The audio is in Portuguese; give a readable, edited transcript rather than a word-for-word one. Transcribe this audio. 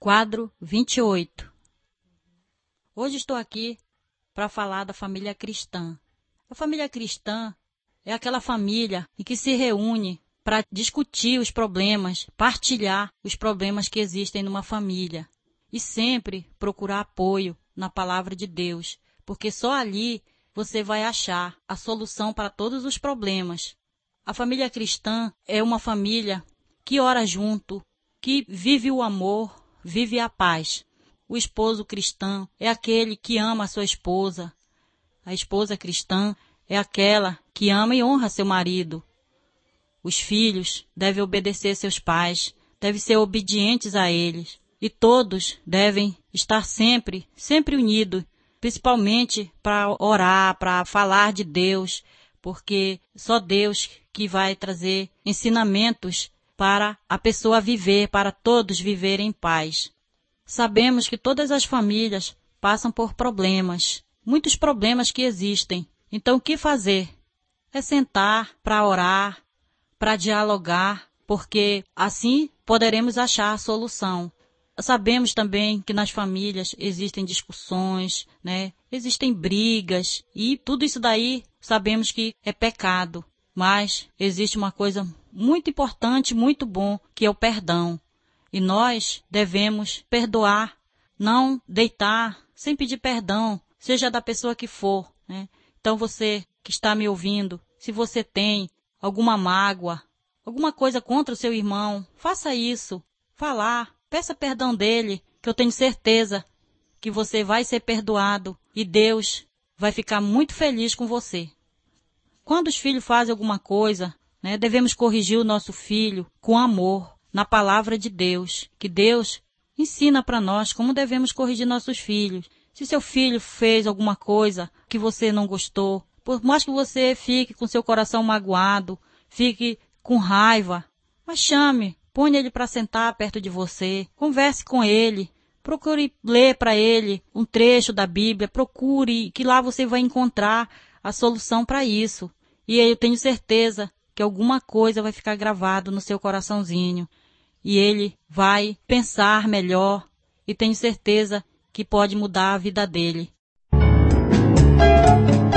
Quadro 28. Hoje estou aqui para falar da família cristã. A família cristã é aquela família em que se reúne para discutir os problemas, partilhar os problemas que existem numa família e sempre procurar apoio na palavra de Deus, porque só ali você vai achar a solução para todos os problemas. A família cristã é uma família que ora junto, que vive o amor, vive a paz. O esposo cristão é aquele que ama a sua esposa. A esposa cristã é aquela que ama e honra seu marido. Os filhos devem obedecer seus pais, devem ser obedientes a eles. E todos devem estar sempre unidos, principalmente para orar, para falar de Deus, porque só Deus que vai trazer ensinamentos para a pessoa viver, para todos viverem em paz. Sabemos que todas as famílias passam por problemas, muitos problemas que existem. Então, o que fazer? É sentar para orar, para dialogar, porque assim poderemos achar a solução. Sabemos também que nas famílias existem discussões, Existem brigas e tudo isso daí sabemos que é pecado. Mas existe uma coisa muito importante, muito bom, que é o perdão. E nós devemos perdoar, não deitar sem pedir perdão, seja da pessoa que for, Então você que está me ouvindo, se você tem alguma mágoa, alguma coisa contra o seu irmão, faça isso, peça perdão dele, que eu tenho certeza que você vai ser perdoado e Deus vai ficar muito feliz com você. Quando os filhos fazem alguma coisa, devemos corrigir o nosso filho com amor, na palavra de Deus, que Deus ensina para nós como devemos corrigir nossos filhos. Se seu filho fez alguma coisa que você não gostou, por mais que você fique com seu coração magoado, fique com raiva, mas chame, ponha ele para sentar perto de você, converse com ele, procure ler para ele um trecho da Bíblia, procure, que lá você vai encontrar a solução para isso. E eu tenho certeza que alguma coisa vai ficar gravado no seu coraçãozinho. E ele vai pensar melhor e tenho certeza que pode mudar a vida dele.